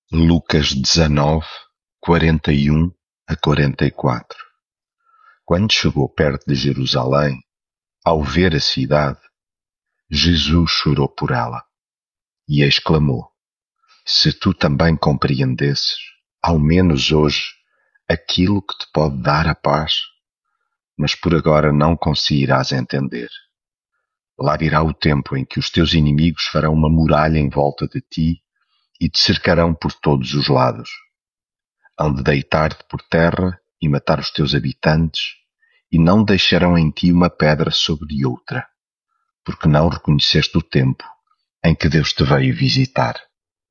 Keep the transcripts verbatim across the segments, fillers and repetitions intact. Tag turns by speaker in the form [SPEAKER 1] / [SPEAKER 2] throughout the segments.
[SPEAKER 1] Lucas dezanove, quarenta e um a quarenta e quatro. Quando chegou perto de Jerusalém, ao ver a cidade, Jesus chorou por ela e exclamou: Se tu também compreendesses, ao menos hoje, aquilo que te pode dar a paz, mas por agora não conseguirás entender. Lá virá o tempo em que os teus inimigos farão uma muralha em volta de ti e te cercarão por todos os lados. Hão de deitar-te por terra e matar os teus habitantes, e não deixarão em ti uma pedra sobre outra, porque não reconheceste o tempo em que Deus te veio visitar.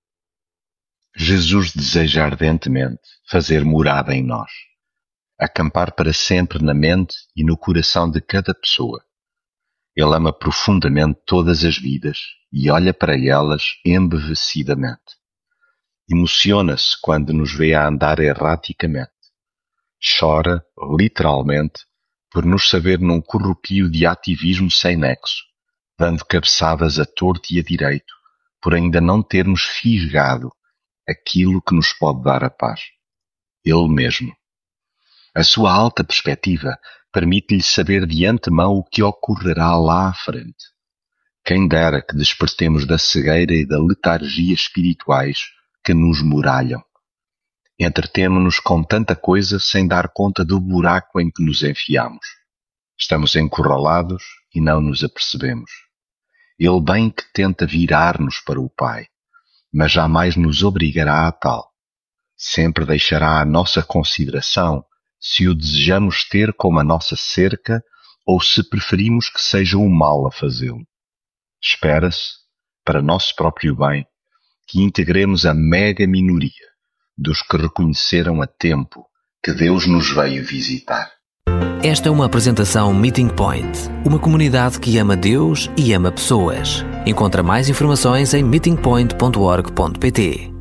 [SPEAKER 1] Jesus deseja ardentemente fazer morada em nós, acampar para sempre na mente e no coração de cada pessoa. Ele ama profundamente todas as vidas e olha para elas embevecidamente. Emociona-se quando nos vê a andar erraticamente. Chora, literalmente, por nos saber num corrupio de ativismo sem nexo, dando cabeçadas a torto e a direito, por ainda não termos fisgado aquilo que nos pode dar a paz. Ele mesmo. A sua alta perspectiva permite-lhe saber de antemão o que ocorrerá lá à frente. Quem dera que despertemos da cegueira e da letargia espirituais que nos muralham. Entretemo-nos com tanta coisa sem dar conta do buraco em que nos enfiamos. Estamos encurralados e não nos apercebemos. Ele bem que tenta virar-nos para o Pai, mas jamais nos obrigará a tal. Sempre deixará a nossa consideração se o desejamos ter como a nossa cerca ou se preferimos que seja o mal a fazê-lo. Espera-se, para nosso próprio bem, que integremos a mega minoria dos que reconheceram a tempo que Deus nos veio visitar.
[SPEAKER 2] Esta é uma apresentação Meeting Point, uma comunidade que ama Deus e ama pessoas. Encontra mais informações em meeting point ponto org ponto pt.